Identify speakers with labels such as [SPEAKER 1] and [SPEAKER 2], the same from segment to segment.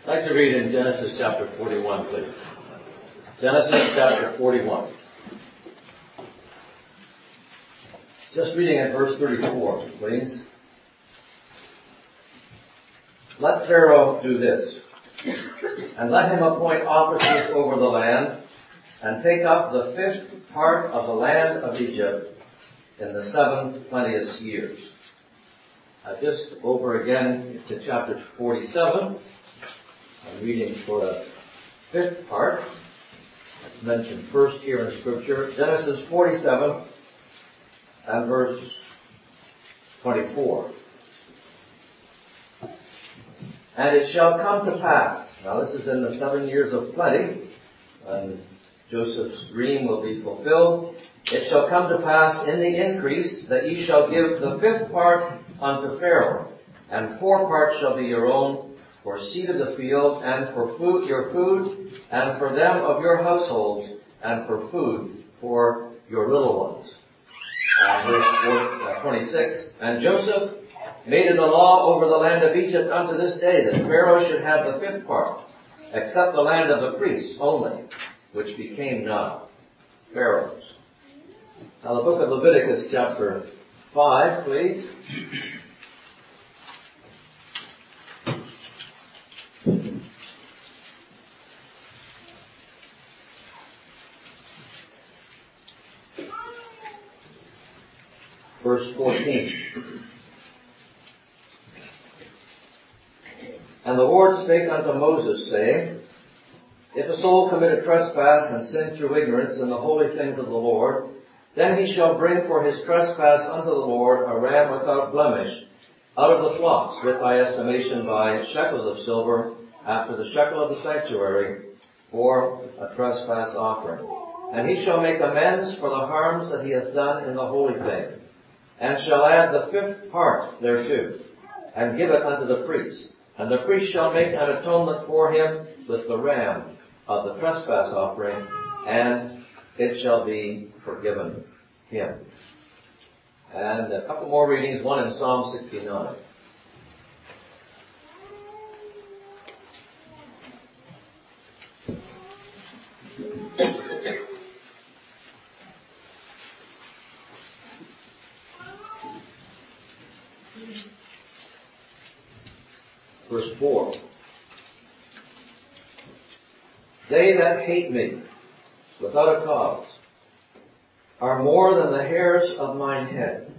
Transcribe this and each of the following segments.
[SPEAKER 1] I'd like to read in Genesis chapter 41, please. Genesis chapter 41. Just reading at verse 34, please. Let Pharaoh do this, and let him appoint officers over the land, and take up the 5th part of the land of Egypt in the 7th plenteous years. Just over again to chapter 47. I'm reading for the 5th part. It's mentioned first here in Scripture. Genesis 47 and verse 24. And it shall come to pass. Now this is in the 7 years of plenty, and Joseph's dream will be fulfilled. It shall come to pass in the increase that ye shall give the 5th part unto Pharaoh, and 4 parts shall be your own, for seed of the field, and for food, your food, and for them of your households, and for food for your little ones. Verse 26. And Joseph made it a law over the land of Egypt unto this day that Pharaoh should have the 5th part, except the land of the priests only, which became now Pharaoh's. Now the book of Leviticus chapter 5, please. Verse 14. And the Lord spake unto Moses, saying, If a soul commit a trespass and sin through ignorance in the holy things of the Lord, then he shall bring for his trespass unto the Lord a ram without blemish out of the flocks, with thy estimation by shekels of silver, after the shekel of the sanctuary, for a trespass offering. And he shall make amends for the harms that he hath done in the holy thing, and shall add the 5th part thereto, and give it unto the priest. And the priest shall make an atonement for him with the ram of the trespass offering, and it shall be forgiven him. And a couple more readings, one in Psalm 69. Verse 4. They that hate me without a cause are more than the hairs of mine head.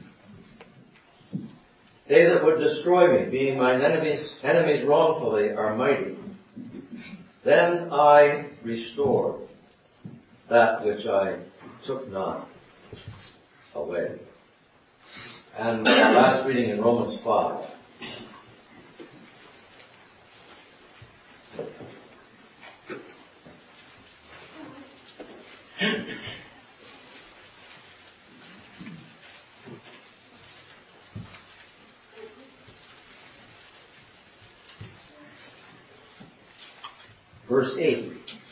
[SPEAKER 1] They that would destroy me, being mine enemies wrongfully, are mighty. Then I restore that which I took not away. And our last reading in Romans 5. Verse 8.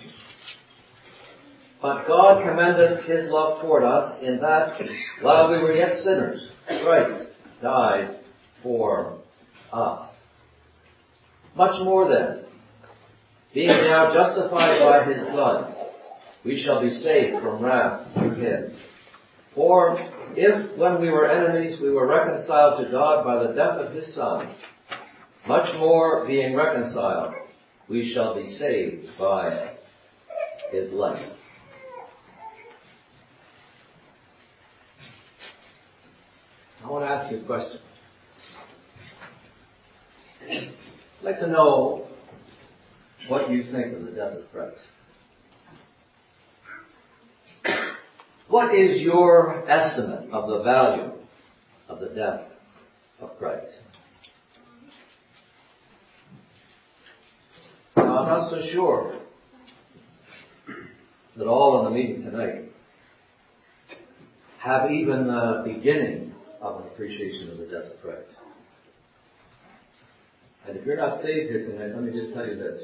[SPEAKER 1] But God commendeth his love toward us in that, while we were yet sinners, Christ died for us. Much more then, being now justified by his blood, we shall be saved from wrath through him. For if, when we were enemies, we were reconciled to God by the death of his Son, much more, being reconciled, we shall be saved by his life. I want to ask you a question. I'd like to know what you think of the death of Christ. What is your estimate of the value of the death of Christ? Now, I'm not so sure that all in the meeting tonight have even the beginning of an appreciation of the death of Christ. And if you're not saved here tonight, let me just tell you this.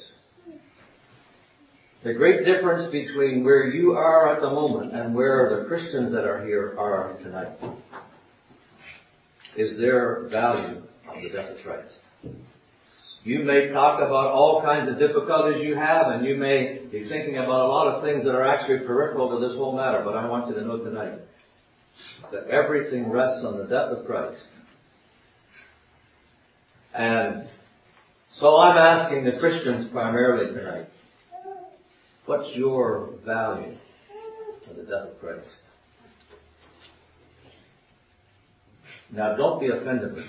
[SPEAKER 1] The great difference between where you are at the moment and where the Christians that are here are tonight is their value of the death of Christ. You may talk about all kinds of difficulties you have, and you may be thinking about a lot of things that are actually peripheral to this whole matter, but I want you to know tonight that everything rests on the death of Christ. And so I'm asking the Christians primarily tonight, what's your value of the death of Christ? Now don't be offended with me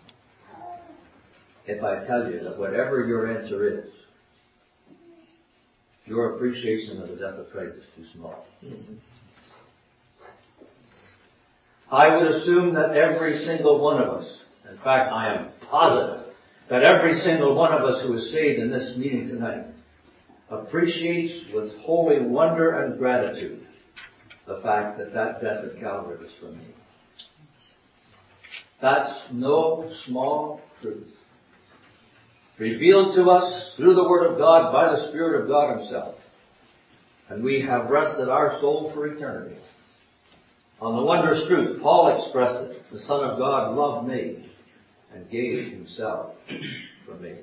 [SPEAKER 1] if I tell you that whatever your answer is, your appreciation of the death of Christ is too small. I would assume that every single one of us, in fact I am positive, that every single one of us who is saved in this meeting tonight appreciates with holy wonder and gratitude the fact that that death at Calvary was for me. That's no small truth. Revealed to us through the Word of God by the Spirit of God Himself. And we have rested our soul for eternity on the wondrous truth. Paul expressed it. The Son of God loved me and gave Himself for me.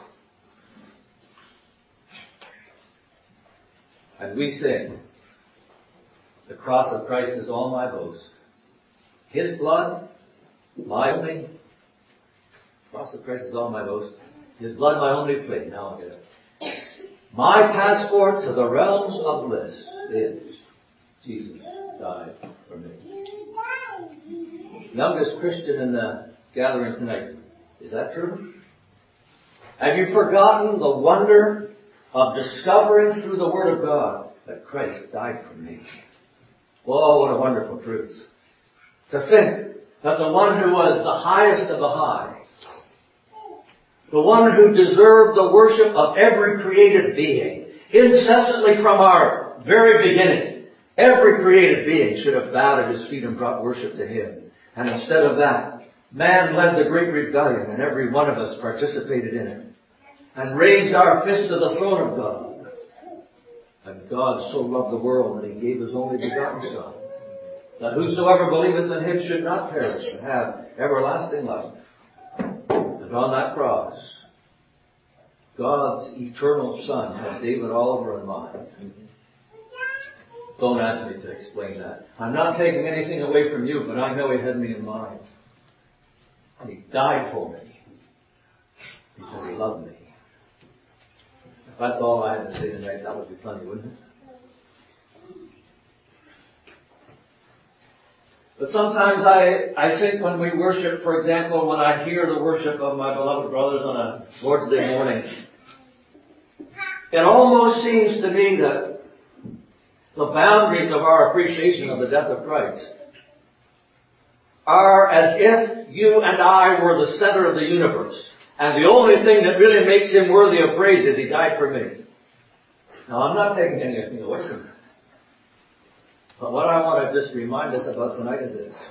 [SPEAKER 1] And we sing, the cross of Christ is all my boast. His blood, my only. Cross of Christ is all my boast. His blood, my only plea. Now I'll get it. My passport to the realms of bliss is Jesus died for me. Youngest Christian in the gathering tonight. Is that true? Have you forgotten the wonder of discovering through the Word of God that Christ died for me? Oh, what a wonderful truth. To think that the one who was the highest of the high, the one who deserved the worship of every created being, incessantly from our very beginning, every created being should have bowed at His feet and brought worship to Him. And instead of that, man led the great rebellion, and every one of us participated in it, and raised our fist to the throne of God. And God so loved the world that He gave His only begotten Son, that whosoever believeth in Him should not perish, but have everlasting life. And on that cross, God's eternal Son had David Oliver in mind. Don't ask me to explain that. I'm not taking anything away from you, but I know He had me in mind. And He died for me because He loved me. If that's all I had to say tonight, that would be plenty, wouldn't it? But sometimes I think when we worship, for example, when I hear the worship of my beloved brothers on a Lord's Day morning, it almost seems to me that the boundaries of our appreciation of the death of Christ are as if you and I were the center of the universe. And the only thing that really makes Him worthy of praise is He died for me. Now, I'm not taking anything away from that. But what I want to just remind us about tonight is this.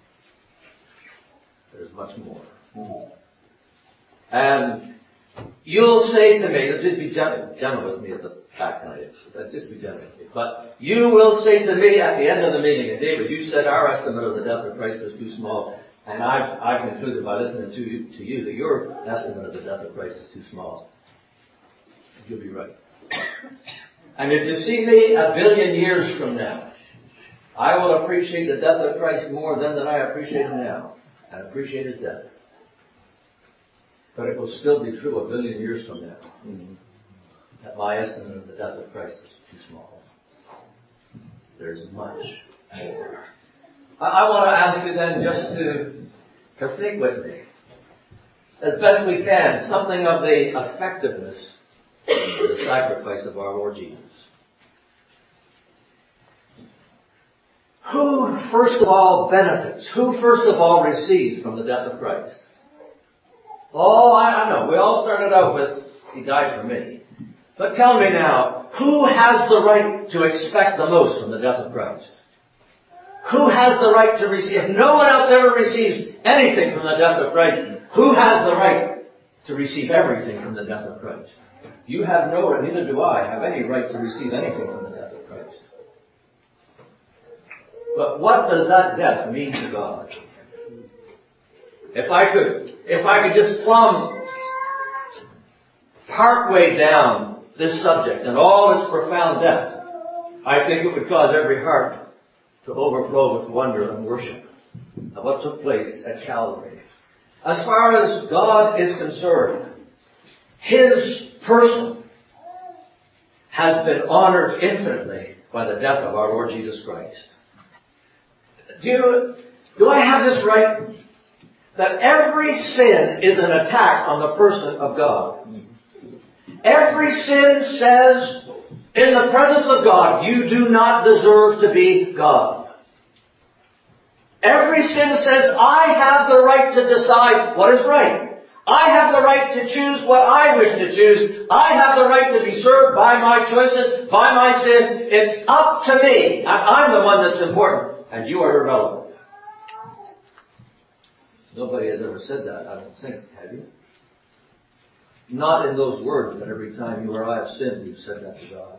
[SPEAKER 1] There's much more. And you'll say to me, just be gentle with me at the back tonight. Just be gentle with me. But you will say to me at the end of the meeting, and David, you said our estimate of the death of Christ was too small. And I've concluded by listening to you that your estimate of the death of Christ is too small. You'll be right. And if you see me a billion years from now, I will appreciate the death of Christ more then than I appreciate Him now, and appreciate His death. But it will still be true a billion years from now that my estimate of the death of Christ is too small. There's much more. I want to ask you then just to think with me, as best we can, something of the effectiveness of the sacrifice of our Lord Jesus. Who first of all benefits? Who first of all receives from the death of Christ? Oh, I know. We all started out with, He died for me. But tell me now, who has the right to expect the most from the death of Christ? Who has the right to receive? If no one else ever receives anything from the death of Christ, who has the right to receive everything from the death of Christ? You have no right, neither do I, have any right to receive anything from the death of Christ. But what does that death mean to God? If I could just plumb partway down this subject and all its profound depth, I think it would cause every heart to overflow with wonder and worship of what took place at Calvary. As far as God is concerned, His person has been honored infinitely by the death of our Lord Jesus Christ. Do I have this right? That every sin is an attack on the person of God. Every sin says, in the presence of God, you do not deserve to be God. Every sin says, I have the right to decide what is right. I have the right to choose what I wish to choose. I have the right to be served by my choices, by my sin. It's up to me. I'm the one that's important, and you are irrelevant. Nobody has ever said that, I don't think, have you? Not in those words that every time you or I have sinned, you've said that to God.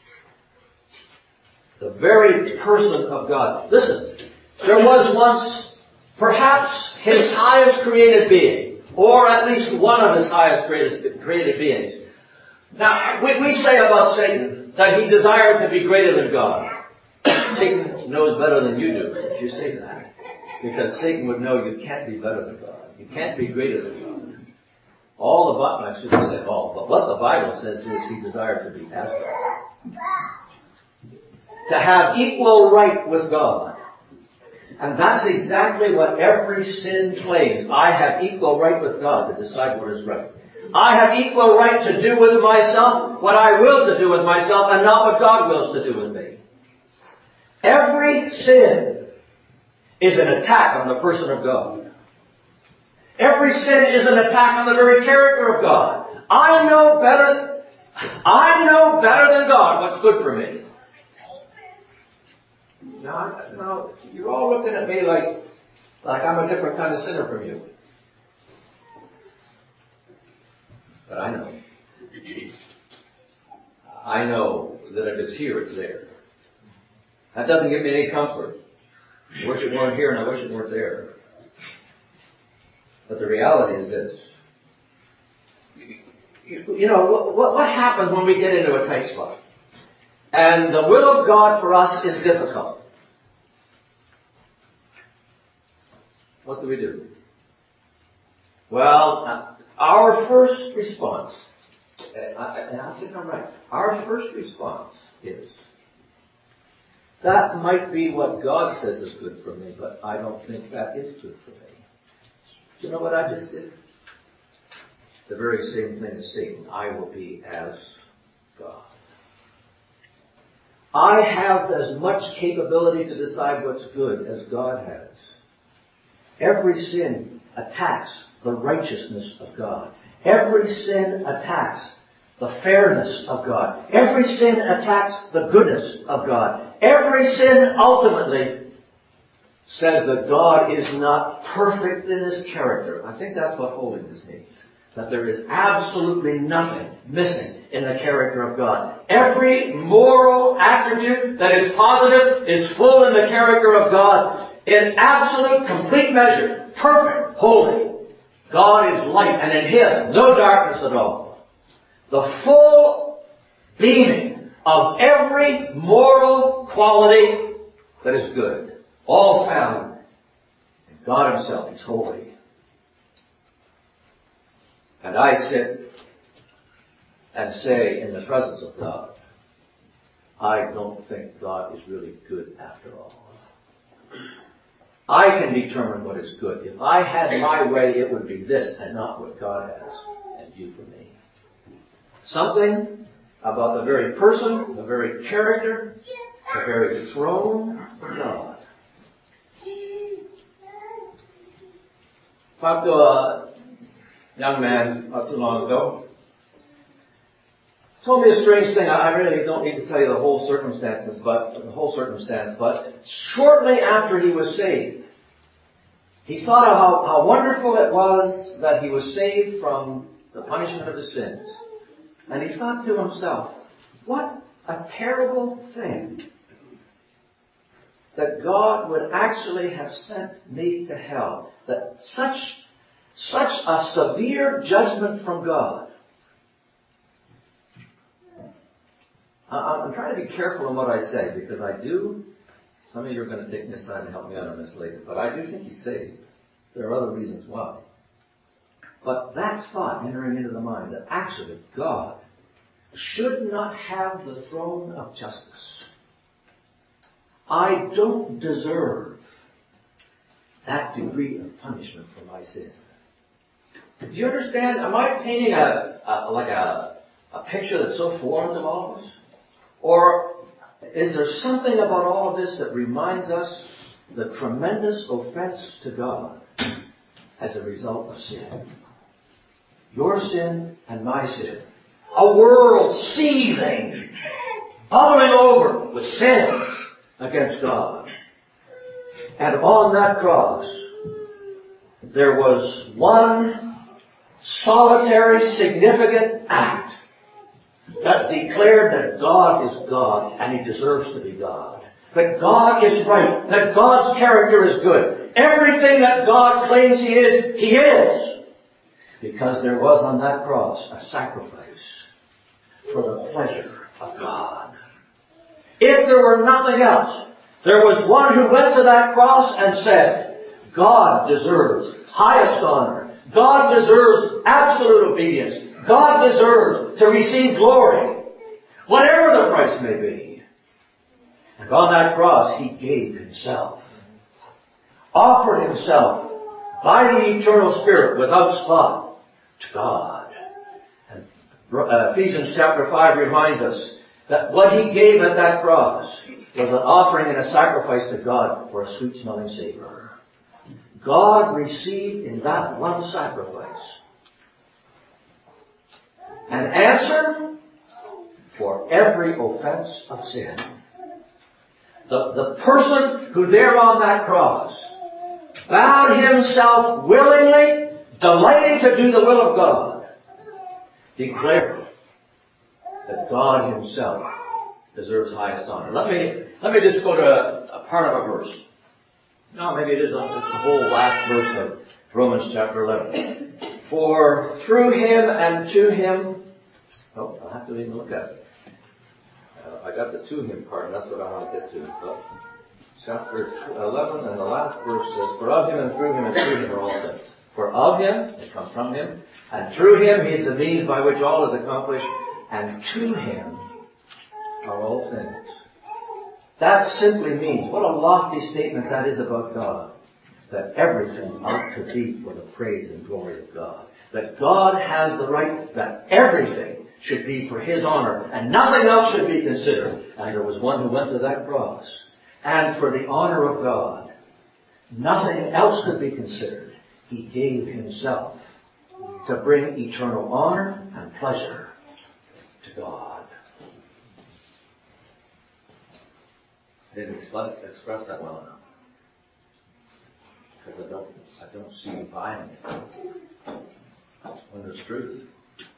[SPEAKER 1] The very person of God. Listen, there was once perhaps His highest created being, or at least one of His highest created beings. Now, we say about Satan that he desired to be greater than God. Satan knows better than you do if you say that. Because Satan would know you can't be better than God. You can't be greater than God. I shouldn't say all, but what the Bible says is he desired to be as God. To have equal right with God. And that's exactly what every sin claims. I have equal right with God to decide what is right. I have equal right to do with myself what I will to do with myself and not what God wills to do with me. Every sin is an attack on the person of God. Every sin is an attack on the very character of God. I know better than God what's good for me. Now, you're all looking at me like I'm a different kind of sinner from you. But I know. I know that if it's here, it's there. That doesn't give me any comfort. I wish it weren't here and I wish it weren't there. But the reality is this. You know, what happens when we get into a tight spot? And the will of God for us is difficult. What do we do? Well, our first response, and I think I'm right, our first response is, that might be what God says is good for me, but I don't think that is good for me. Do you know what I just did? The very same thing as Satan. I will be as God. I have as much capability to decide what's good as God has. Every sin attacks the righteousness of God. Every sin attacks the fairness of God. Every sin attacks the goodness of God. Every sin ultimately says that God is not perfect in His character. I think that's what holiness means. That there is absolutely nothing missing in the character of God. Every moral attribute that is positive is full in the character of God. In absolute, complete measure. Perfect, holy. God is light, and in Him, no darkness at all. The full beaming of every moral quality that is good. All found in God Himself. He's holy. And I sit and say in the presence of God, I don't think God is really good after all. I can determine what is good. If I had my way, it would be this and not what God has and you for me. Something about the very person, the very character, the very throne of God. Talked to a young man not too long ago. Told me a strange thing. I really don't need to tell you the whole circumstance, but shortly after he was saved, he thought of how wonderful it was that he was saved from the punishment of his sins. And he thought to himself, what a terrible thing that God would actually have sent me to hell. That such a severe judgment from God I'm trying to be careful in what I say, because some of you are going to take me aside and help me out on this later, but I do think he's saved. There are other reasons why. But that thought entering into the mind that actually God should not have the throne of justice. I don't deserve that degree of punishment for my sin. Do you understand? Am I painting a picture that's so foreign to all of us? Or is there something about all of this that reminds us the tremendous offense to God as a result of sin? Your sin and my sin. A world seething, bubbling over with sin against God. And on that cross, there was one solitary, significant act that declared that God is God and He deserves to be God. That God is right. That God's character is good. Everything that God claims He is, He is. Because there was on that cross a sacrifice for the pleasure of God. If there were nothing else, there was one who went to that cross and said, God deserves highest honor. God deserves absolute obedience. God deserves to receive glory, whatever the price may be. And on that cross, He gave Himself, offered Himself by the eternal Spirit without spot to God. And Ephesians chapter 5 reminds us that what He gave at that cross was an offering and a sacrifice to God for a sweet-smelling savor. God received in that one sacrifice an answer for every offense of sin. The person who there on that cross bowed himself willingly, delighting to do the will of God, declared that God Himself deserves highest honor. Let me just go to a part of a verse. No, maybe it is the whole last verse of Romans chapter 11. For through Him and to Him, I'll have to even look at it. I got the to Him part, and that's what I want to get to. But chapter 11 and the last verse says, for of Him and through Him and to Him are all things. For of Him, it comes from Him, and through Him, He is the means by which all is accomplished, and to Him are all things. That simply means, what a lofty statement that is about God, that everything ought to be for the praise and glory of God. That God has the right, that everything should be for His honor, and nothing else should be considered. And there was one who went to that cross, and for the honor of God, nothing else could be considered. He gave Himself to bring eternal honor and pleasure to God. I didn't express that well enough. Because I don't see you buying it when there's truth.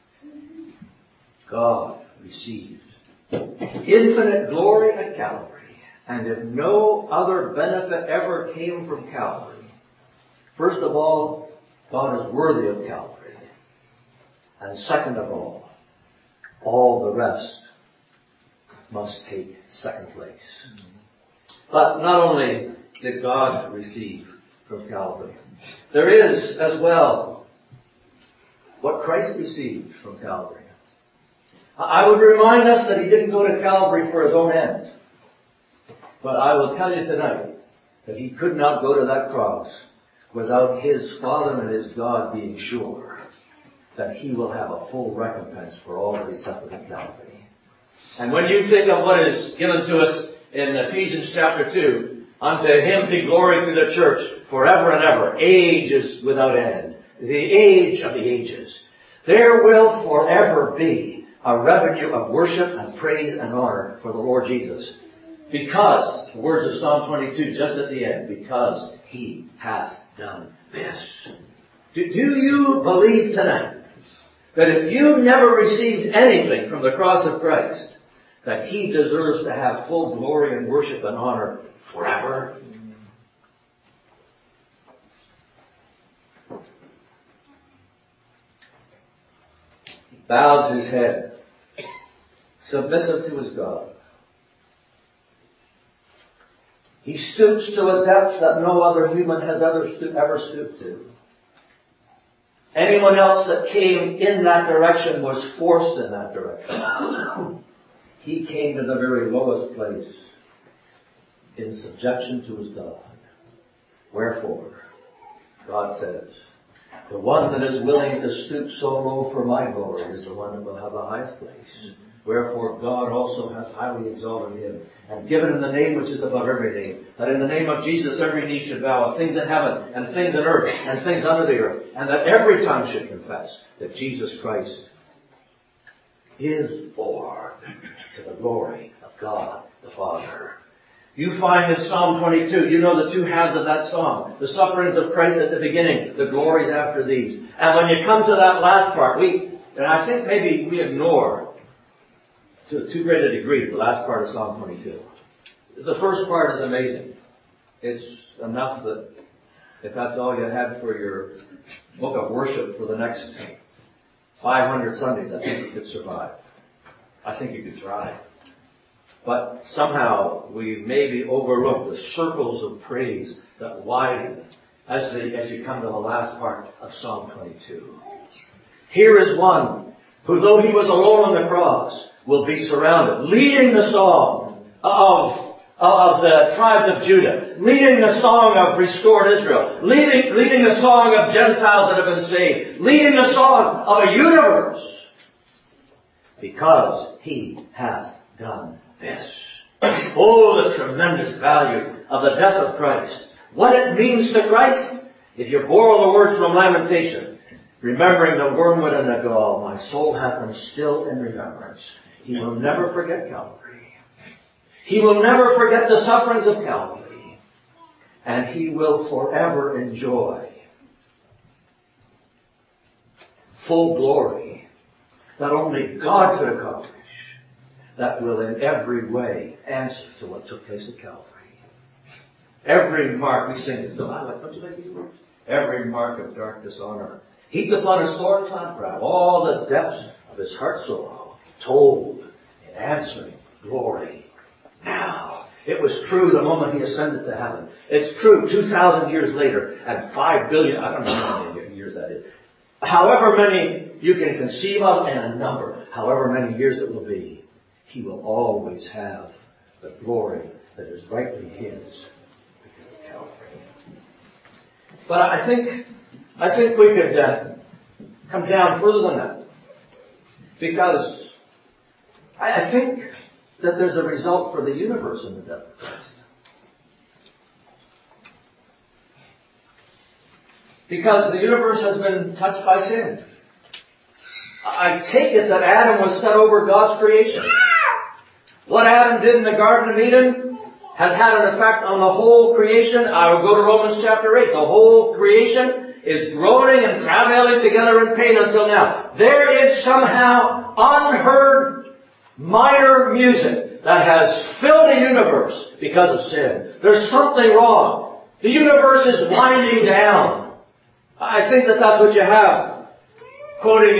[SPEAKER 1] God received infinite glory at Calvary. And if no other benefit ever came from Calvary, first of all, God is worthy of Calvary. And second of all the rest must take second place. But not only did God receive from Calvary, there is as well what Christ received from Calvary. I would remind us that He didn't go to Calvary for His own ends. But I will tell you tonight that He could not go to that cross without His Father and His God being sure that He will have a full recompense for all that He suffered at Calvary. And when you think of what is given to us in Ephesians chapter 2, unto Him be glory through the church forever and ever, ages without end, the age of the ages. There will forever be a revenue of worship and praise and honor for the Lord Jesus. Because, the words of Psalm 22 just at the end, because He hath done this. Do you believe tonight that if you never received anything from the cross of Christ, that He deserves to have full glory and worship and honor forever? He bows His head, submissive to his God. He stoops to a depth that no other human has ever stooped to. Anyone else that came in that direction was forced in that direction. He came to the very lowest place in subjection to his God. Wherefore, God says, the one that is willing to stoop so low for my glory is the one that will have the highest place. Wherefore God also hath highly exalted him, and given him the name which is above every name, that in the name of Jesus every knee should bow, of things in heaven, and things in earth, and things under the earth, and that every tongue should confess that Jesus Christ is Lord, to the glory of God the Father. You find in Psalm 22, you know the two halves of that psalm. The sufferings of Christ at the beginning, the glories after these. And when you come to that last part, and I think maybe we ignore to too great a degree the last part of Psalm 22. The first part is amazing. It's enough that if that's all you had for your book of worship for the next 500 Sundays, I think you could survive. I think you could try. But somehow we maybe overlook the circles of praise that widen as you come to the last part of Psalm 22. Here is one who, though he was alone on the cross, will be surrounded, leading the song of the tribes of Judah, leading the song of restored Israel, leading the song of Gentiles that have been saved, leading the song of a universe, because he has done this. Oh, the tremendous value of the death of Christ. What it means to Christ? If you borrow the words from Lamentation, remembering the wormwood and the gall, my soul hath them still in remembrance. He will never forget Calvary. He will never forget the sufferings of Calvary. And he will forever enjoy full glory that only God could accomplish, that will in every way answer to what took place at Calvary. Every mark, we sing this, don't you like these words? Every mark of dark dishonor heaped upon his thorn-clad brow, all the depths of his heart sorrow told in answering glory now. It was true the moment he ascended to heaven. It's true 2,000 years later and 5 billion, I don't know how many years that is. However many you can conceive of and a number, however many years it will be, he will always have the glory that is rightly his because of Calvary. But I think we could come down further than that, because I think that there's a result for the universe in the death of Christ. Because the universe has been touched by sin. I take it that Adam was set over God's creation. What Adam did in the Garden of Eden has had an effect on the whole creation. I will go to Romans chapter 8. The whole creation is groaning and travailing together in pain until now. There is somehow unheard minor music that has filled the universe because of sin. There's something wrong. The universe is winding down. I think that that's what you have. Quoting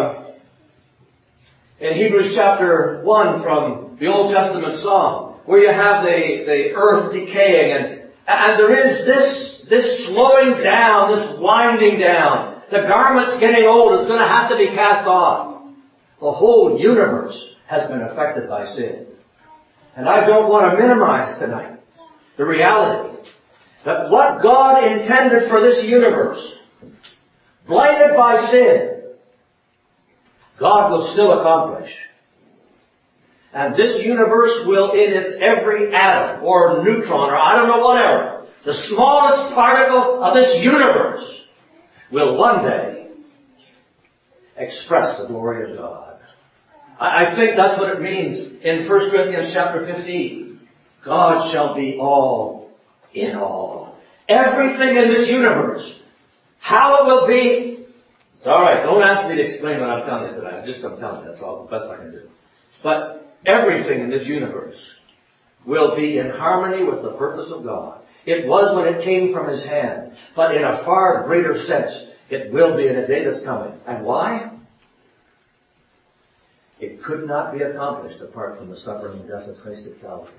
[SPEAKER 1] in Hebrews chapter 1 from the Old Testament Psalm, where you have the earth decaying and there is this slowing down, this winding down. The garment's getting old. It's going to have to be cast off. The whole universe has been affected by sin. And I don't want to minimize tonight the reality that what God intended for this universe, blighted by sin, God will still accomplish. And this universe will, in its every atom or neutron or I don't know whatever, the smallest particle of this universe will one day express the glory of God. I think that's what it means in 1 Corinthians chapter 15. God shall be all in all. Everything in this universe, how it will be, it's alright, don't ask me to explain what I'm telling you today. I'm telling you, that's all the best I can do. But everything in this universe will be in harmony with the purpose of God. It was when it came from his hand, but in a far greater sense, it will be in a day that's coming. And why? It could not be accomplished apart from the suffering and death of Christ at Calvary.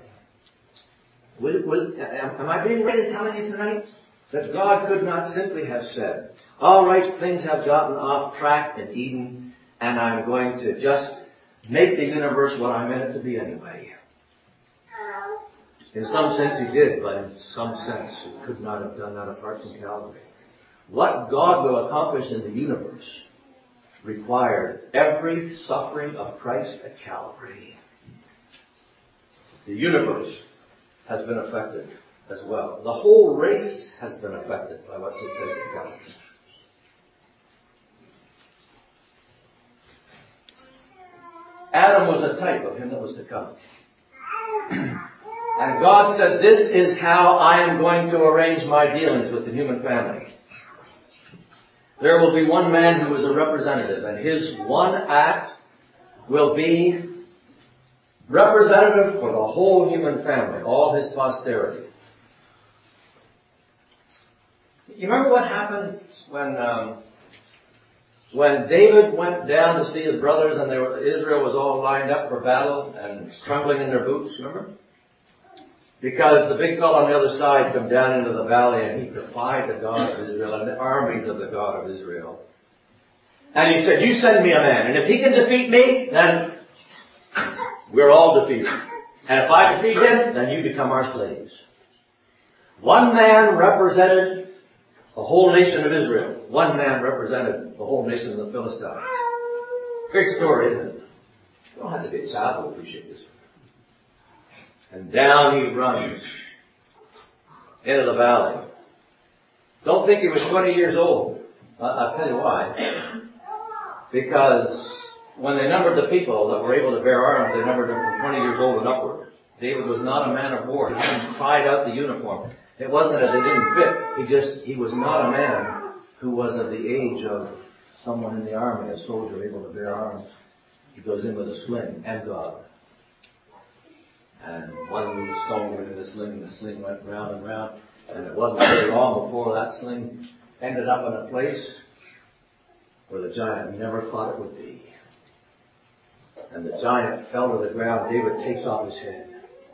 [SPEAKER 1] Am I being right in telling you tonight that God could not simply have said, all right, things have gotten off track in Eden, and I'm going to just make the universe what I meant it to be anyway. In some sense he did, but in some sense he could not have done that apart from Calvary. What God will accomplish in the universe required every suffering of Christ at Calvary. The universe has been affected as well. The whole race has been affected by what took place at Calvary. Adam was a type of him that was to come. And God said, this is how I am going to arrange my dealings with the human family. There will be one man who is a representative, and his one act will be representative for the whole human family, all his posterity. You remember what happened when David went down to see his brothers and Israel was all lined up for battle and trembling in their boots, remember? Because the big fellow on the other side come down into the valley and he defied the God of Israel and the armies of the God of Israel. And he said, you send me a man, and if he can defeat me, then we're all defeated. And if I defeat him, then you become our slaves. One man represented the whole nation of Israel. One man represented the whole nation of the Philistines. Great story, isn't it? You don't have to be a child to appreciate this. And down he runs into the valley. Don't think he was 20 years old. I'll tell you why. Because when they numbered the people that were able to bear arms, they numbered them from 20 years old and upward. David was not a man of war. He hadn't tried out the uniform. It wasn't that it didn't fit. He was not a man who was of the age of someone in the army, a soldier able to bear arms. He goes in with a sling and God. And one little stone went in the sling went round and round. And it wasn't very long before that sling ended up in a place where the giant never thought it would be. And the giant fell to the ground. David takes off his head.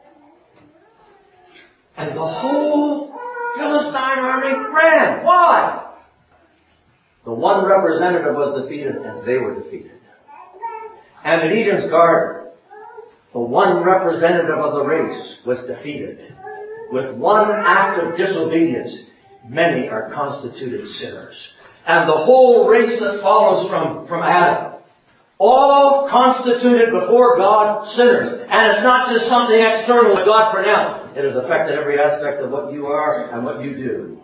[SPEAKER 1] And the whole Philistine army ran. Why? The one representative was defeated, and they were defeated. And in Eden's garden, the one representative of the race was defeated. With one act of disobedience, many are constituted sinners. And the whole race that follows from Adam, all constituted before God sinners. And it's not just something external that God pronounced. It has affected every aspect of what you are and what you do.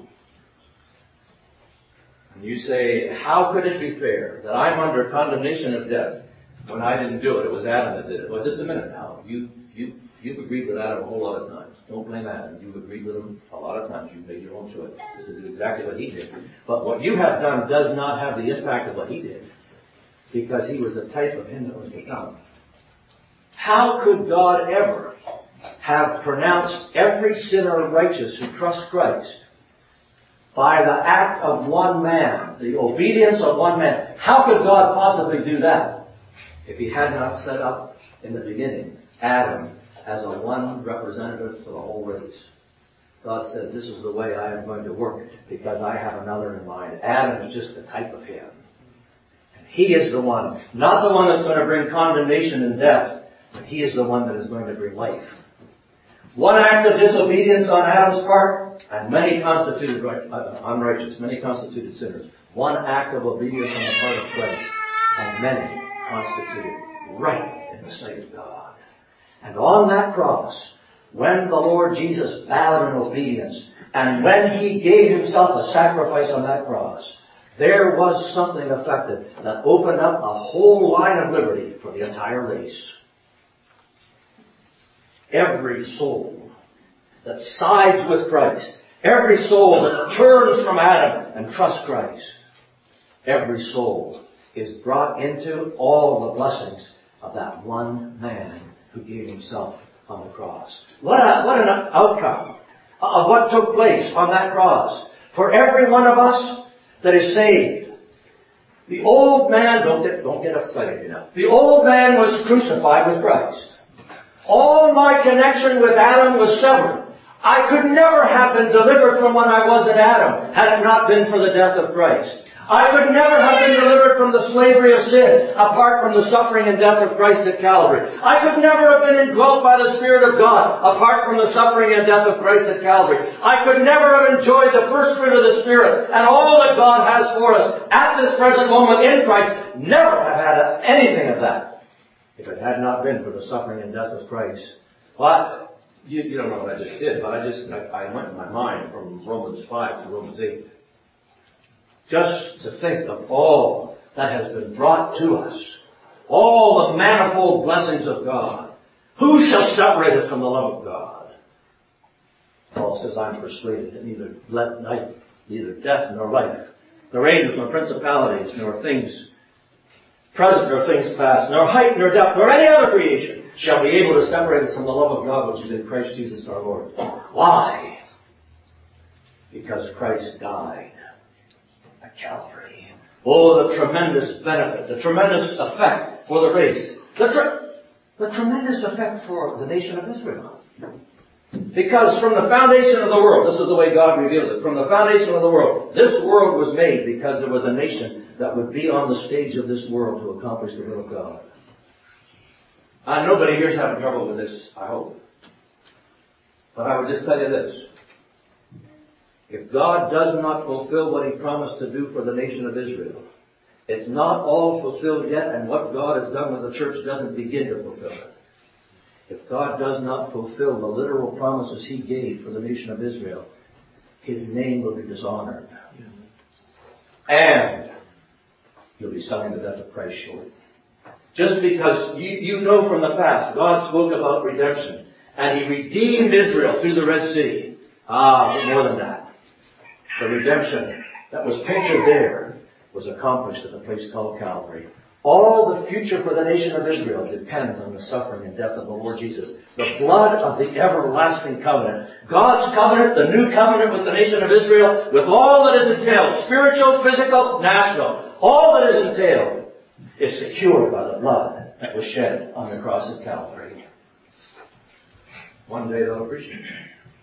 [SPEAKER 1] And you say, how could it be fair that I'm under condemnation of death when I didn't do it? It was Adam that did it. Well, just a minute now. You've agreed with Adam a whole lot of times. Don't blame Adam. You've agreed with him a lot of times. You've made your own choice. This is exactly what he did. But what you have done does not have the impact of what he did, because he was a type of him that was to come. How could God ever have pronounced every sinner righteous who trusts Christ by the act of one man, the obedience of one man? How could God possibly do that if he had not set up in the beginning Adam as a one representative for the whole race? God says, this is the way I am going to work, because I have another in mind. Adam is just the type of him. And he is the one, not the one that's going to bring condemnation and death, but he is the one that is going to bring life. One act of disobedience on Adam's part, and many constituted unrighteous, many constituted sinners. One act of obedience on the part of Christ, and many constituted right in the sight of God. And on that cross, when the Lord Jesus bowed in obedience, and when he gave himself a sacrifice on that cross, there was something effected that opened up a whole line of liberty for the entire race. Every soul that sides with Christ, every soul that turns from Adam and trusts Christ, every soul is brought into all the blessings of that one man who gave himself on the cross. What an outcome of what took place on that cross. For every one of us that is saved, The old man, don't get excited now. The old man was crucified with Christ. All my connection with Adam was severed. I could never have been delivered from what I was in Adam had it not been for the death of Christ. I could never have been delivered from the slavery of sin apart from the suffering and death of Christ at Calvary. I could never have been indwelt by the Spirit of God apart from the suffering and death of Christ at Calvary. I could never have enjoyed the first fruit of the Spirit and all that God has for us at this present moment in Christ. Never have had anything of that if it had not been for the suffering and death of Christ. Well, you don't know what I just did, but I went in my mind from Romans 5 to Romans 8. Just to think of all that has been brought to us, all the manifold blessings of God. Who shall separate us from the love of God? Paul says, I'm persuaded that neither death nor life, nor angels nor principalities, nor things present nor things past, nor height nor depth, nor any other creation shall be able to separate us from the love of God which is in Christ Jesus our Lord. Why? Because Christ died at Calvary. Oh, the tremendous benefit, the tremendous effect for the race, the tremendous effect for the nation of Israel. Because from the foundation of the world, this is the way God revealed it, from the foundation of the world, this world was made because there was a nation that would be on the stage of this world to accomplish the will of God. And nobody here is having trouble with this, I hope. But I would just tell you this. If God does not fulfill what He promised to do for the nation of Israel, it's not all fulfilled yet, and what God has done with the church doesn't begin to fulfill it. If God does not fulfill the literal promises He gave for the nation of Israel, His name will be dishonored. And you'll be selling the death of Christ short. Just because you know from the past, God spoke about redemption, and He redeemed Israel through the Red Sea. But more than that. The redemption that was pictured there was accomplished at a place called Calvary. All the future for the nation of Israel depends on the suffering and death of the Lord Jesus. The blood of the everlasting covenant. God's covenant, the new covenant with the nation of Israel, with all that is entailed, spiritual, physical, national, all that is entailed, is secured by the blood that was shed on the cross at Calvary. One day they'll appreciate it.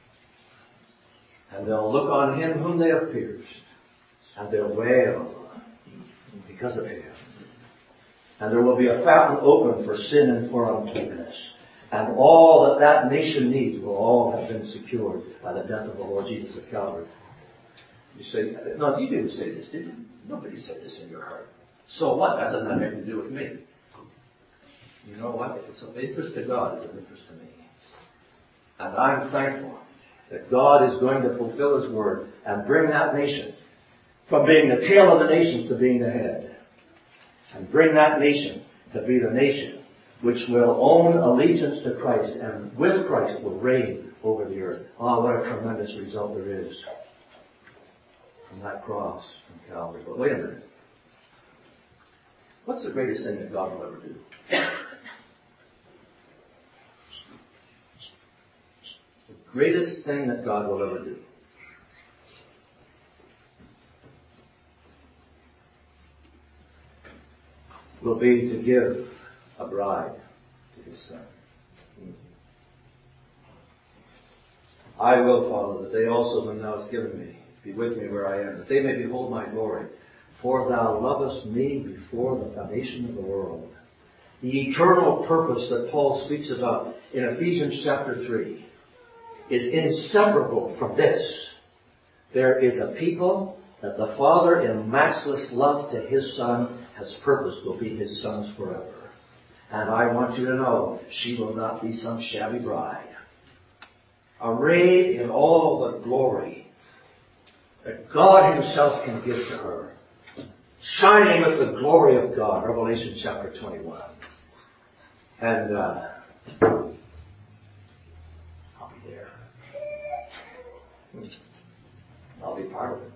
[SPEAKER 1] And they'll look on Him whom they have pierced, and they'll wail because of Him. And there will be a fountain open for sin and for uncleanness. And all that nation needs will all have been secured by the death of the Lord Jesus at Calvary. You say, no, you didn't say this, did you? Nobody said this in your heart. So what? That doesn't have anything to do with me. You know what? If it's of interest to God, it's of interest to me. And I'm thankful that God is going to fulfill His word and bring that nation from being the tail of the nations to being the head. And bring that nation to be the nation which will own allegiance to Christ and with Christ will reign over the earth. Oh, what a tremendous result there is from that cross from Calvary. But wait a minute. What's the greatest thing that God will ever do? The greatest thing that God will ever do. Will be to give a bride to His Son. I will, Father, that they also whom Thou hast given me be with me where I am, that they may behold my glory. For Thou lovest me before the foundation of the world. The eternal purpose that Paul speaks about in Ephesians chapter 3 is inseparable from this. There is a people that the Father in matchless love to His Son has purposed will be His sons forever. And I want you to know, she will not be some shabby bride. Arrayed in all the glory that God Himself can give to her. Shining with the glory of God. Revelation chapter 21. And I'll be there. I'll be part of it.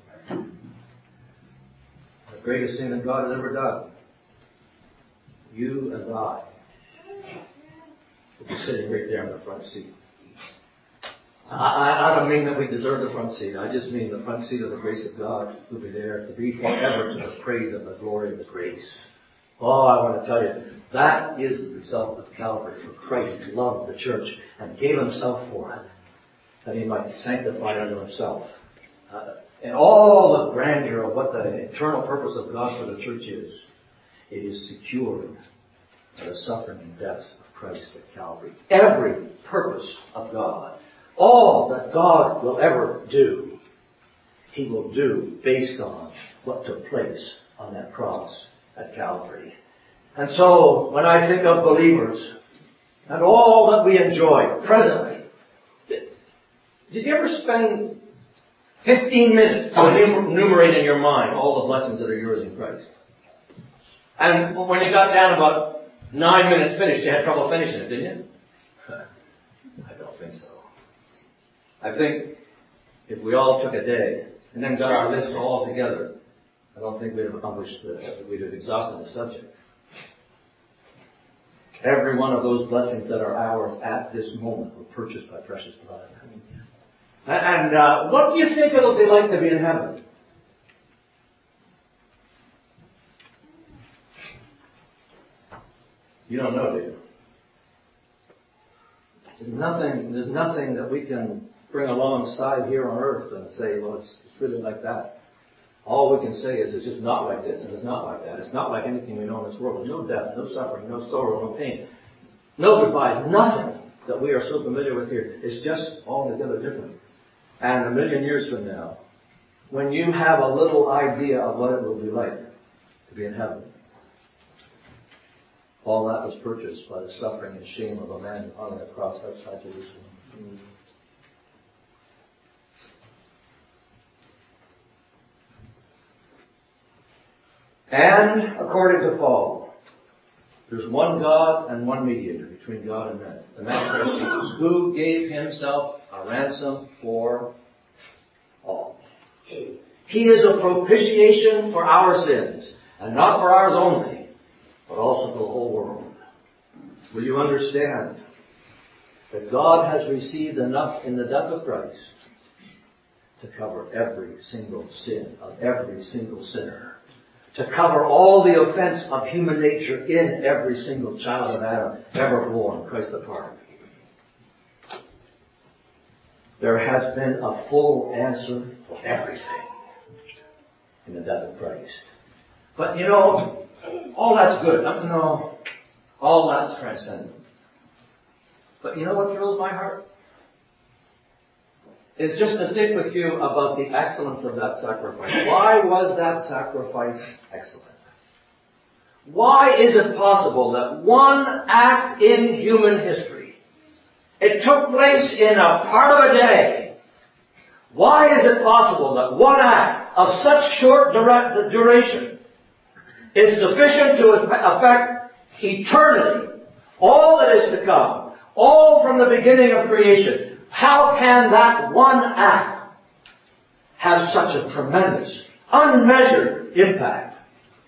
[SPEAKER 1] The greatest thing that God has ever done. You and I will be sitting right there in the front seat. I don't mean that we deserve the front seat. I just mean the front seat of the grace of God will be there to be forever to the praise of the glory of the grace. Oh, I want to tell you, that is the result of Calvary. For Christ loved the church and gave himself for it, that he might sanctify unto himself. And all the grandeur of what the eternal purpose of God for the church is, it is secured by the suffering and death of Christ at Calvary. Every purpose of God, all that God will ever do, he will do based on what took place on that cross at Calvary. And so, when I think of believers and all that we enjoy presently, did you ever spend 15 minutes to enumerate in your mind all the blessings that are yours in Christ? And when you got down about 9 minutes finished, you had trouble finishing it, didn't you? I don't think so. I think if we all took a day and then got our list all together, I don't think we'd have exhausted the subject. Every one of those blessings that are ours at this moment were purchased by precious blood. And what do you think it'll be like to be in heaven? You don't know, do you? There's nothing that we can bring alongside here on earth and say, well, it's really like that. All we can say is it's just not like this and it's not like that. It's not like anything we know in this world. There's no death, no suffering, no sorrow, no pain, no goodbyes, nothing that we are so familiar with here. It's just altogether different. And 1,000,000 years from now, when you have a little idea of what it will be like to be in heaven, all that was purchased by the suffering and shame of a man on the cross outside Jerusalem. And, according to Paul, there's one God and one mediator between God and men, the man Christ Jesus, who gave himself a ransom for all. He is a propitiation for our sins, and not for ours only, but also for the whole world. Will you understand that God has received enough in the death of Christ to cover every single sin of every single sinner? To cover all the offense of human nature in every single child of Adam ever born, Christ apart. There has been a full answer for everything in the death of Christ. But you know, all that's good. No, all that's transcendent. But you know what thrills my heart? Is just to think with you about the excellence of that sacrifice. Why was that sacrifice excellent? Why is it possible that one act in human history, it took place in a part of a day? Why is it possible that one act of such short duration is sufficient to affect eternity, all that is to come, all from the beginning of creation? How can that one act have such a tremendous, unmeasured impact?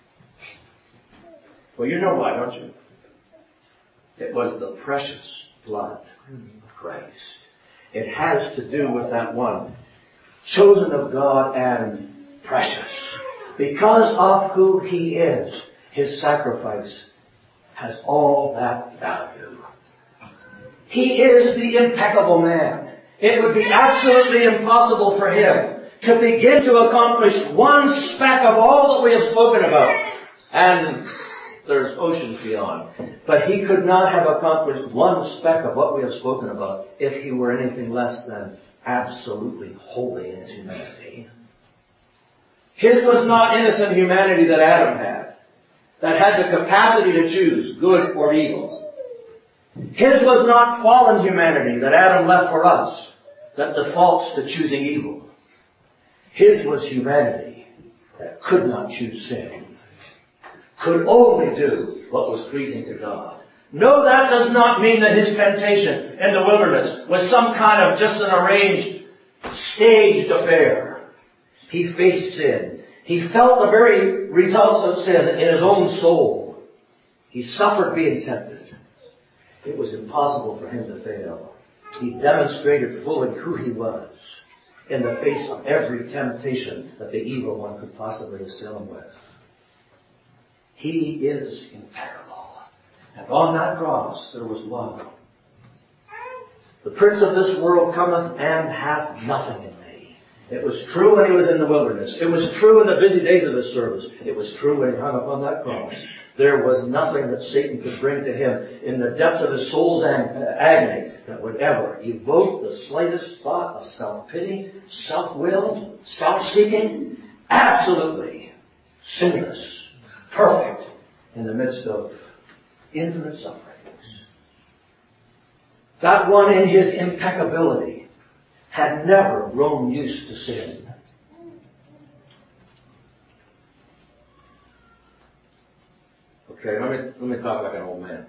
[SPEAKER 1] Well, you know why, don't you? It was the precious blood of Christ. It has to do with that one, chosen of God and precious. Because of who he is, his sacrifice has all that value. He is the impeccable man. It would be absolutely impossible for him to begin to accomplish one speck of all that we have spoken about. And there's oceans beyond. But he could not have accomplished one speck of what we have spoken about if he were anything less than absolutely holy in his humanity. His was not innocent humanity that Adam had, that had the capacity to choose good or evil. His was not fallen humanity that Adam left for us, that defaults to choosing evil. His was humanity that could not choose sin, could only do what was pleasing to God. No, that does not mean that his temptation in the wilderness was some kind of just an arranged, staged affair. He faced sin. He felt the very results of sin in his own soul. He suffered being tempted. It was impossible for him to fail.
[SPEAKER 2] He demonstrated fully who he was in the face of every temptation that the evil one could possibly assail him with. He is impeccable. And on that cross there was one. The prince of this world cometh and hath nothing in me. It was true when he was in the wilderness. It was true in the busy days of his service. It was true when he hung upon that cross. There was nothing that Satan could bring to him in the depths of his soul's agony that would ever evoke the slightest thought of self-pity, self-will, self-seeking. Absolutely sinless, perfect in the midst of infinite sufferings. That one in his impeccability had never grown used to sin.
[SPEAKER 1] Okay, let me talk like an old man.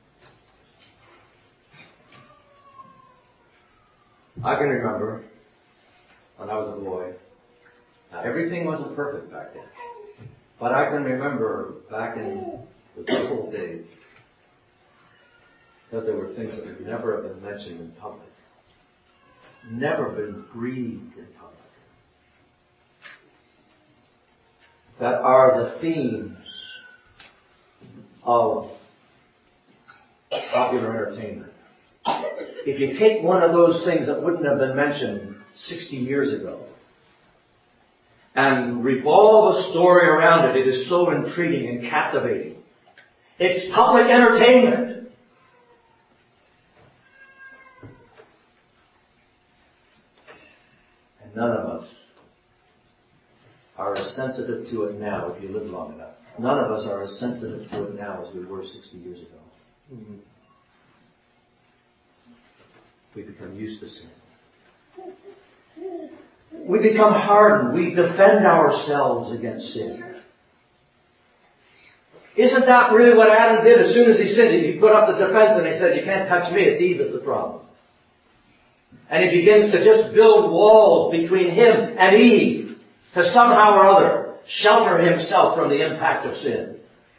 [SPEAKER 1] I can remember when I was a boy. Now, everything wasn't perfect back then. But I can remember back in the good old days that there were things that would never have been mentioned in public. Never been breathed in public. That are the themes of popular entertainment. If you take one of those things that wouldn't have been mentioned 60 years ago and revolve a story around it, it is so intriguing and captivating. It's public entertainment. And none of us are as sensitive to it now if you live long enough. None of us are as sensitive to it now as we were 60 years ago. Mm-hmm. We become used to sin. We become hardened. We defend ourselves against sin. Isn't that really what Adam did as soon as he sinned? He put up the defense and he said, you can't touch me, it's Eve that's the problem. And he begins to just build walls between him and Eve to somehow or other shelter himself from the impact of sin.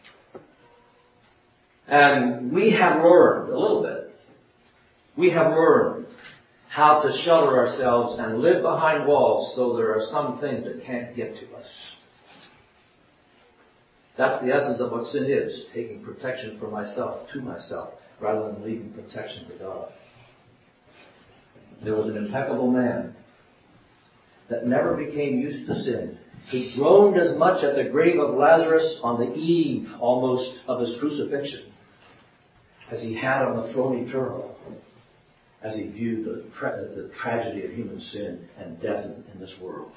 [SPEAKER 1] And we have learned a little bit. We have learned how to shelter ourselves and live behind walls so there are some things that can't get to us. That's the essence of what sin is, taking protection for myself to myself rather than leaving protection to God. There was an impeccable man that never became used to sin. He groaned as much at the grave of Lazarus on the eve almost of his crucifixion as he had on the throne eternal, as he viewed the tragedy of human sin and death in this world.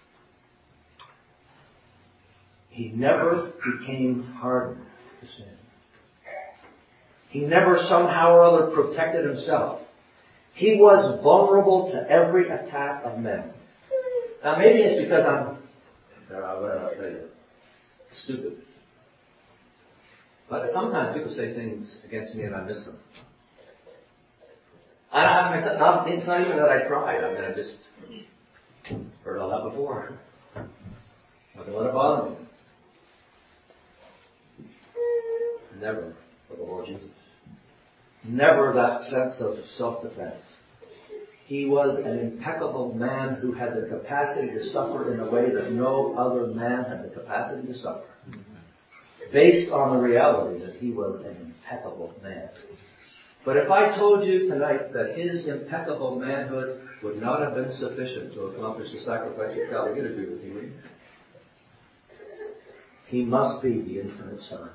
[SPEAKER 1] He never became hardened to sin. He never somehow or other protected himself. He was vulnerable to every attack of men. Now maybe it's because I'm stupid. But sometimes people say things against me and I miss them. It's not even that I tried. I mean, I just heard all that before. Not gonna let it bother me. Never for the Lord Jesus. Never that sense of self-defense. He was an impeccable man who had the capacity to suffer in a way that no other man had the capacity to suffer. Based on the reality that he was an impeccable man. But if I told you tonight that his impeccable manhood would not have been sufficient to accomplish the sacrifice of Calvary, you'd agree with me, wouldn't you? He must be the infinite Son.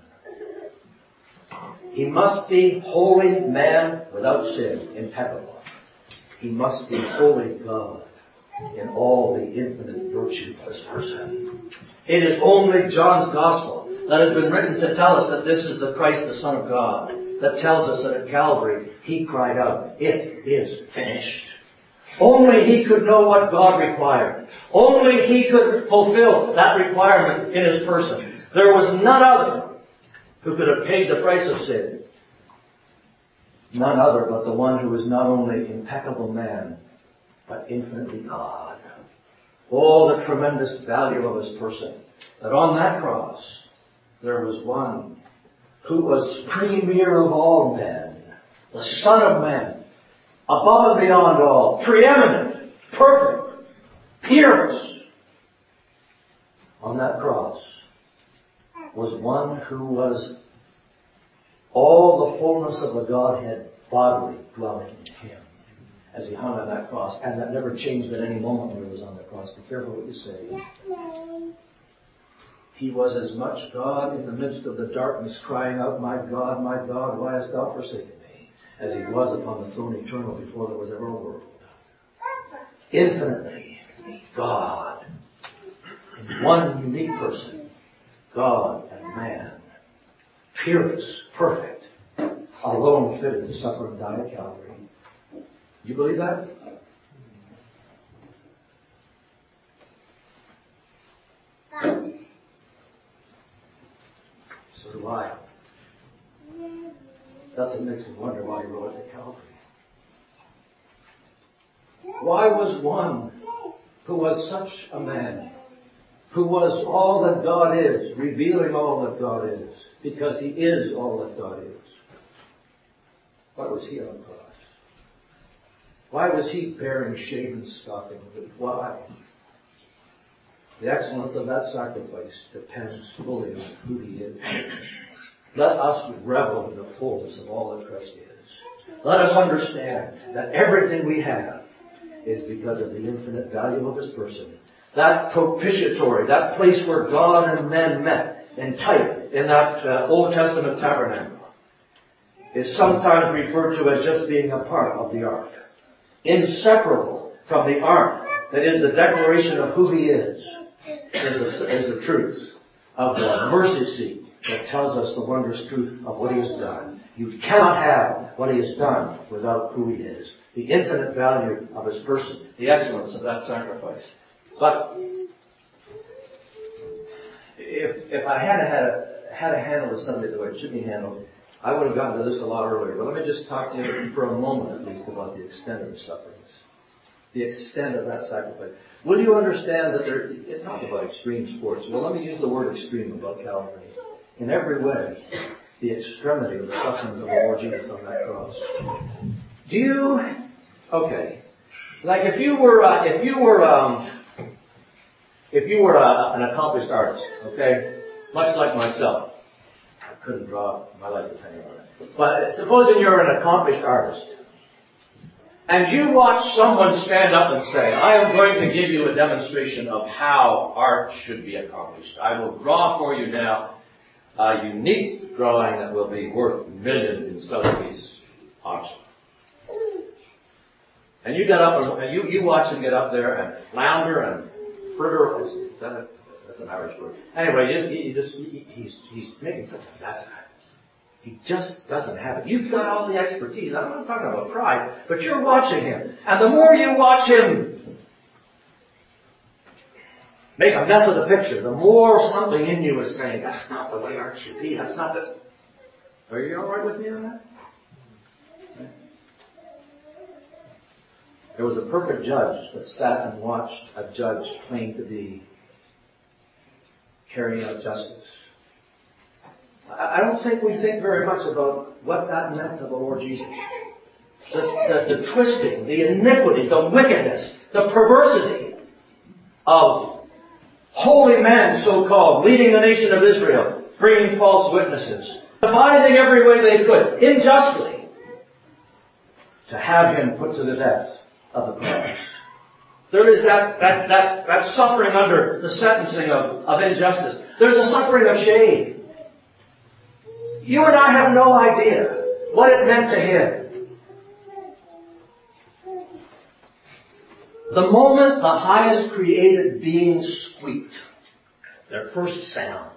[SPEAKER 1] He must be holy man without sin, impeccable. He must be holy God in all the infinite virtue of his person. It is only John's Gospel that has been written to tell us that this is the Christ, the Son of God, that tells us that at Calvary he cried out, "It is finished." Only he could know what God required. Only he could fulfill that requirement in his person. There was none other who could have paid the price of sin. None other but the one who is not only impeccable man, but infinitely God. Oh, the tremendous value of his person. That on that cross, there was one who was premier of all men, the Son of Man,
[SPEAKER 2] above and beyond all, preeminent, perfect, peerless, on that cross was one who was all the fullness of the Godhead bodily dwelling in him as he hung on that cross, and that never changed at any moment when he was on the cross. Be careful what you say. He was as much God in the midst of the darkness, crying out, my God, why hast thou forsaken me? As he was upon the throne eternal before there was ever a world. Infinitely God. In one unique person, God and man. Peerless, perfect, alone fitted to suffer and die at Calvary. You believe that? So do I. Thus it makes me wonder why he wrote it to Calvary. Why was one who was such a man, who was all that God is, revealing all that God is, because he is all that God is, why was he on the cross? Why was he bearing shame and scoffing? Why? The excellence of that sacrifice depends fully on who he is. Let us revel in the fullness of all that Christ is. Let us understand that everything we have is because of the infinite value of his person. That propitiatory, that place where God and men met in type in that Old Testament tabernacle, is sometimes referred to as just being a part of the ark. Inseparable from the ark, that is the declaration of who he is the truth of the mercy seat that tells us the wondrous truth of what he has done. You cannot have what he has done without who he is. The infinite value of his person, the excellence of that sacrifice. But if I had a handle of something the way it should be handled, I would have gotten to this a lot earlier. But let me just talk to you for a moment at least about the extent of the sufferings. The extent of that sacrifice. Will you understand that it's not about extreme sports. Well, let me use the word extreme about Calvary. In every way, the extremity of the sufferings of the Lord Jesus on that cross. Like if you were an accomplished artist, okay? Much like myself. I couldn't draw my life depending on it. But supposing you're an accomplished artist, and you watch someone stand up and say, I am going to give you a demonstration of how art should be accomplished. I will draw for you now a unique drawing that will be worth millions in Sotheby's auction. And you get up and you watch him get up there and flounder and fritter. That's an Irish word. Anyway, he's making such a mess of it. He just doesn't have it. You've got all the expertise. I'm not talking about pride, but you're watching him. And the more you watch him make a mess of the picture, the more something in you is saying, that's not the way art should be. That's not the... Are you all right with me on that? There was a perfect judge that sat and watched a judge claim to be carrying out justice. I don't think we think very much about what that meant to the Lord Jesus. The twisting, the iniquity, the wickedness, the perversity of holy men, so-called, leading the nation of Israel, bringing false witnesses, devising every way they could, unjustly, to have him put to the death of the cross. There is that suffering under the sentencing of injustice. There's a suffering of shame. You and I have no idea what it meant to him. The moment the highest created beings squeaked their first sound,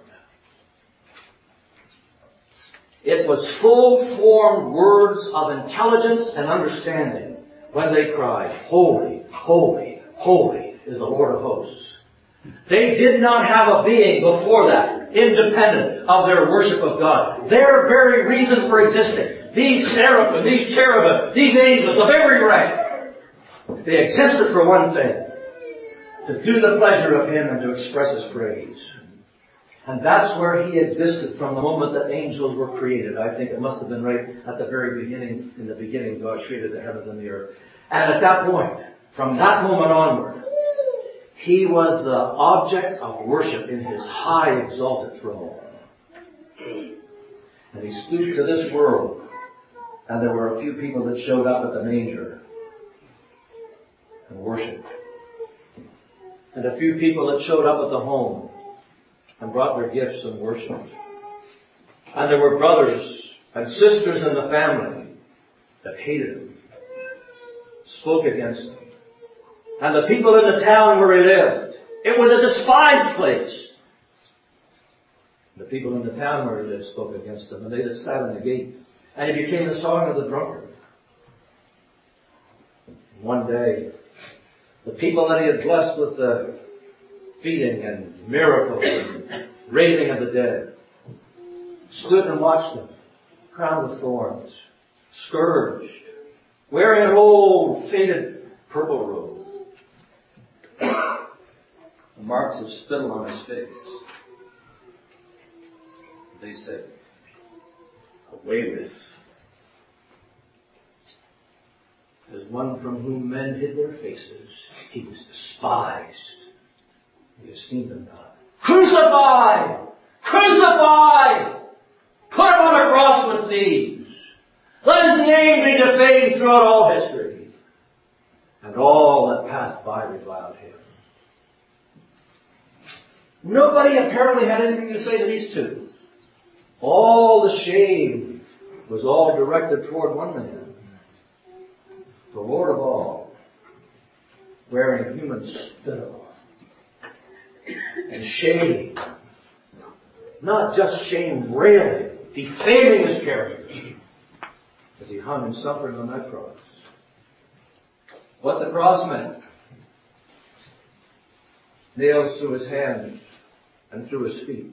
[SPEAKER 2] it was full-formed words of intelligence and understanding when they cried, Holy, holy, holy is the Lord of hosts. They did not have a being before that, independent of their worship of God. Their very reason for existing, these seraphim, these cherubim, these angels of every rank, they existed for one thing, to do the pleasure of him and to express his praise. And that's where he existed from the moment that angels were created. I think it must have been right at the very beginning. In the beginning, God created the heavens and the earth. And at that point, from that moment onward, he was the object of worship in his high exalted throne. And he stooped to this world. And there were a few people that showed up at the manger and worshiped. And a few people that showed up at the home and brought their gifts and worshiped. And there were brothers and sisters in the family that hated him, spoke against him. And the people in the town where he lived, it was a despised place. The people in the town where he lived spoke against him, and they that sat in the gate. And he became the song of the drunkard. One day, the people that he had blessed with the feeding and miracles and raising of the dead stood and watched him, crowned with thorns, scourged, wearing an old faded purple robe, the marks of spittle on his face. They said, "Away with." As one from whom men hid their faces, he was despised. He esteemed him not. Crucify! Crucify! Put him on a cross with thieves. Let his name be defamed throughout all history. And all that passed by reviled him. Nobody apparently had anything to say to these two. All the shame was all directed toward one man, the Lord of all, wearing human spittle and shame. Not just shame, railing, defaming his character as he hung and suffered on that cross. What the cross meant: nails through his hands and through his feet.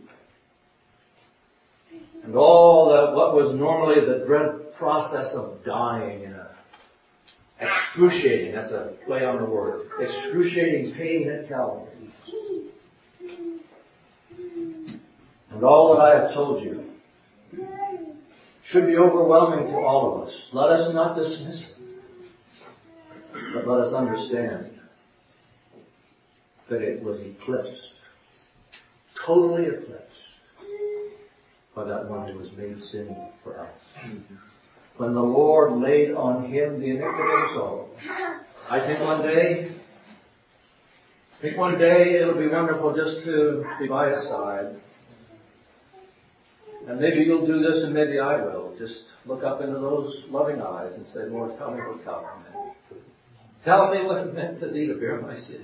[SPEAKER 2] And all that, what was normally the dread process of dying in a excruciating, that's a play on the word, excruciating pain at Calvary. And all that I have told you should be overwhelming to all of us. Let us not dismiss it, but let us understand that it was eclipsed, totally eclipsed, by that one who was made sin for us. When the Lord laid on him the iniquity of us all. I think one day it'll be wonderful just to be by his side. And maybe you'll do this and maybe I will. Just look up into those loving eyes and say, Lord, tell me what Calvary meant. Tell me what it meant to thee to bear my sin.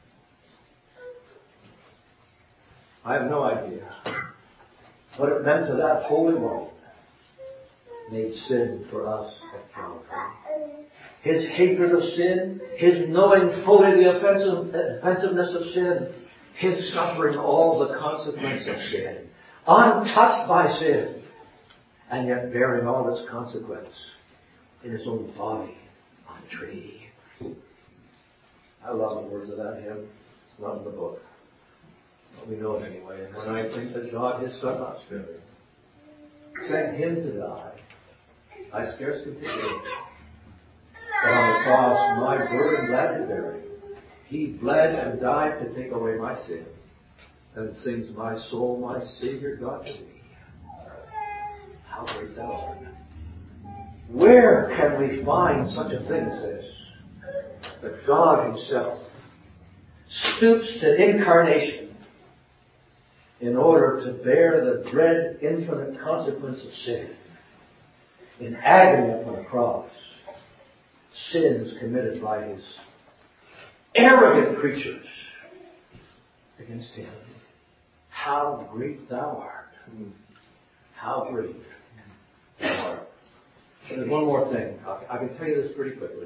[SPEAKER 2] I have no idea what it meant to that holy one made sin for us at Calvary. His hatred of sin, his knowing fully the offensiveness of sin, his suffering all the consequence of sin, untouched by sin, and yet bearing all its consequence in his own body on a tree. I love the words of that hymn. It's not in the book. But we know it anyway. And when I think that God, his Son, not sparing, sent him to die, I scarce can take it. But on the cross, my burden glad to bear. He bled and died to take away my sin. And sings my soul, my Savior God to thee. How great thou art. Where can we find such a thing as this? That God himself stoops to incarnation in order to bear the dread infinite consequence of sin. In agony upon a cross, sins committed by his arrogant creatures against him. How great thou art. How great thou art. And there's one more thing. I can tell you this pretty quickly.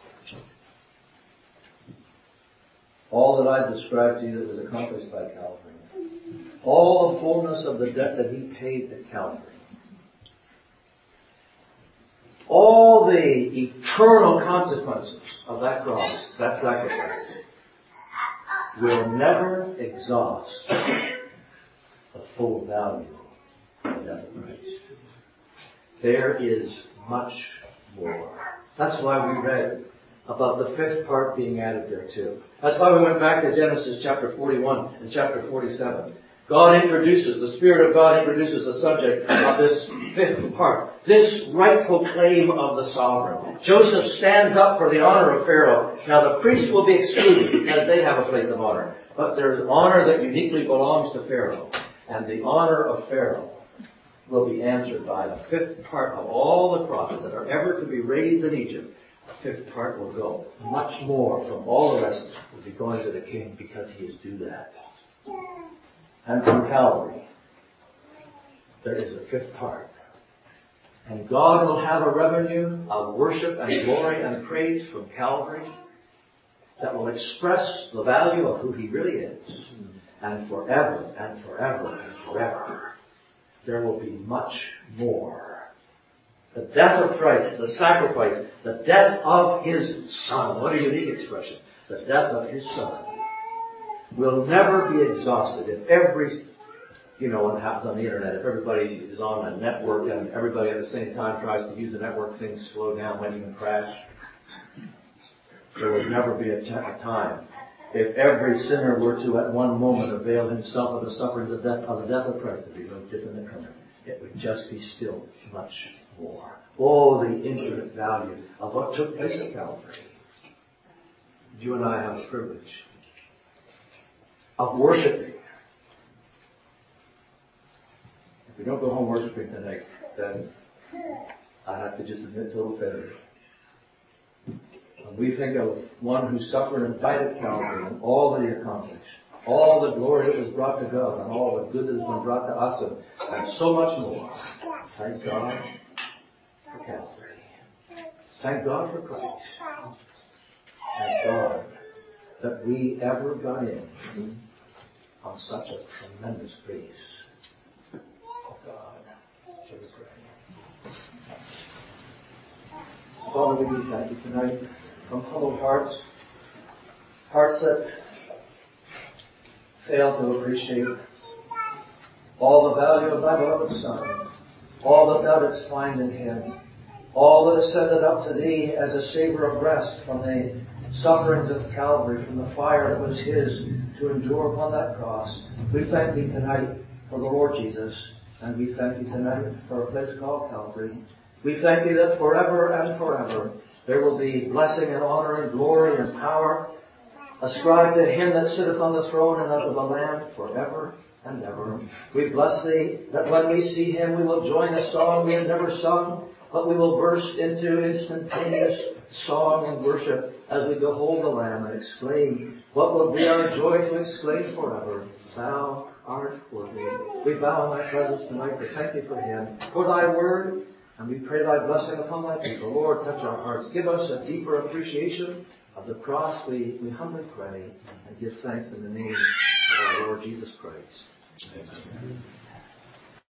[SPEAKER 2] All that I described to you that was accomplished by Calvary. All the fullness of the debt that he paid at Calvary. All the eternal consequences of that cross, that sacrifice, will never exhaust the full value of the death of Christ. There is much more. That's why we read about the fifth part being added there too. That's why we went back to Genesis chapter 41 and chapter 47. The Spirit of God introduces the subject of this fifth part. This rightful claim of the sovereign. Joseph stands up for the honor of Pharaoh. Now the priests will be excluded because they have a place of honor. But there's honor that uniquely belongs to Pharaoh. And the honor of Pharaoh will be answered by the fifth part of all the crops that are ever to be raised in Egypt. The fifth part will go. Much more from all the rest will be going to the king because he is due that. And from Calvary, there is a fifth part. And God will have a revenue of worship and glory and praise from Calvary that will express the value of who he really is. And forever and forever and forever, there will be much more. The death of Christ, the sacrifice, the death of his Son. What a unique expression. The death of his Son will never be exhausted. If every, what happens on the internet, if everybody is on a network and everybody at the same time tries to use the network, things slow down, might even crash. There would never be a time. If every sinner were to at one moment avail himself of the sufferings of the death of Christ, there'd be no dip in the current. It would just be still much more. Oh, the infinite value of what took place at Calvary. You and I have the privilege of worshiping. If we don't go home worshiping tonight, then I have to just admit total failure. When we think of one who suffered and died at Calvary and all that he accomplished, all the glory that was brought to God and all the good that has been brought to us and so much more. Thank God for Calvary. Thank God for Christ. Thank God that we ever got in on such a tremendous grace. Oh God, shall we pray? Father, we do thank you tonight from humble hearts, hearts that fail to appreciate all the value of thy beloved Son, all that thou didst find in him, all that ascended up to thee as a savor of rest from the sufferings of Calvary, from the fire that was his to endure upon that cross. We thank thee tonight for the Lord Jesus, and we thank thee tonight for a place called Calvary. We thank thee that forever and forever there will be blessing and honor and glory and power ascribed to him that sitteth on the throne and unto the Lamb forever and ever. We bless thee that when we see him we will join a song we have never sung, but we will burst into instantaneous song and worship as we behold the Lamb and exclaim, what will be our joy to exclaim forever? Thou art worthy. We bow in thy presence tonight to thank thee for him, for thy word, and we pray thy blessing upon thy people. Lord, touch our hearts. Give us a deeper appreciation of the cross, we humbly pray, and give thanks in the name of our Lord Jesus Christ. Amen.